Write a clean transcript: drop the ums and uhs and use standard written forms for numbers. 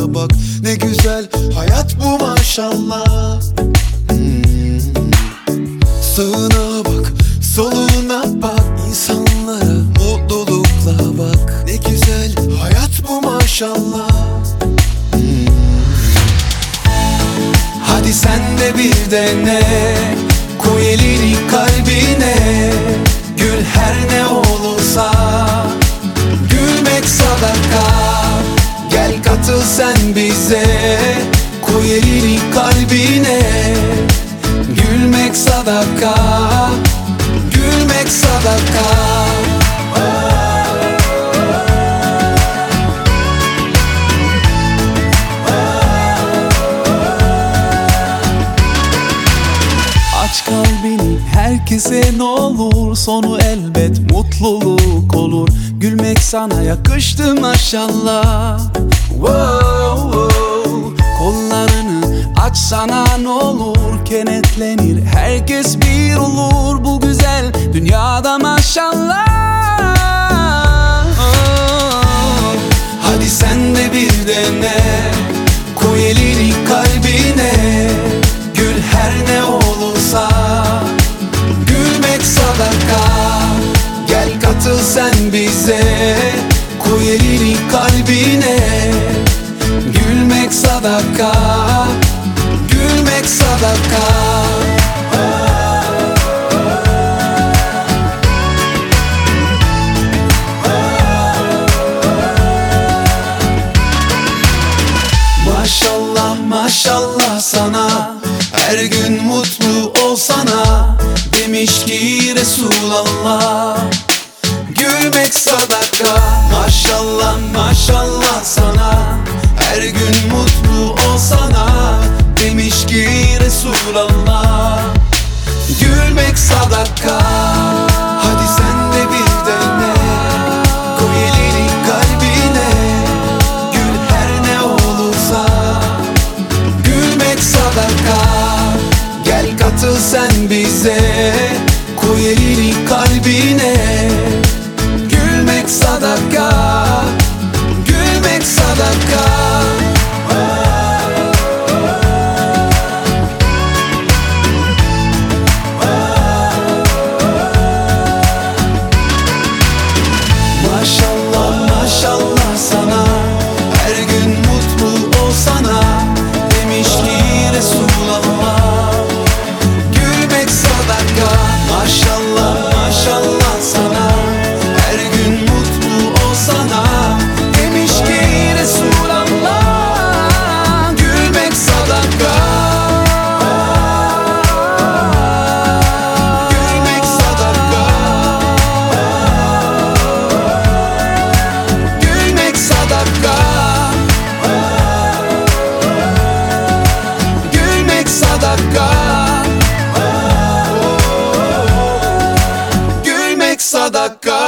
bak ne güzel hayat bu maşallah. Sağına bak, soluna bak, insanlara mutlulukla bak. Ne güzel hayat bu maşallah. Hadi sen de bir dene, koy elini kalbine. Gül her ne olursa, gülmek sadaka. Gel katıl sen bize, koy elini kalbine. Gülmek sadaka, gülmek sadaka. Aç kalbini herkese ne olur, sonu elbet mutluluk olur. Gülmek sana yakıştı maşallah. Wow, wow. Kollarını açsana ne olur, kenetlenir herkes bir olur bu güzel dünyada maşallah. Hadi sen de bir dene, koy elini kalbine. Gül her ne olursa, gülmek sadaka. Gel katıl sen bize, koy elini kalbine. Gülmek sadaka, gülmek sadaka. Maşallah maşallah sana, her gün mutlu olsana. Demiş ki Resulallah, gülmek sadaka. Maşallah maşallah sana, her gün mutlu olsana. Demiş ki Resulallah, gülmek sadaka. Hadi sen de bir dene, koy elini kalbine. Gül her ne olursa, gülmek sadaka. Gel katıl sen bize, koy elini kalbine. Gülmek sadaka, gülmek sadaka. Maşallah maşallah sana, her gün mutlu olsana. Demiş ki Resulallah, gülmek sadaka. Maşallah maşallah sana, her gün mutlu olsana. Demiş ki Resulallah, gülmek sadaka. Gülmek sadaka, gülmek sadaka. Gülmek sadaka, gülmek sadaka.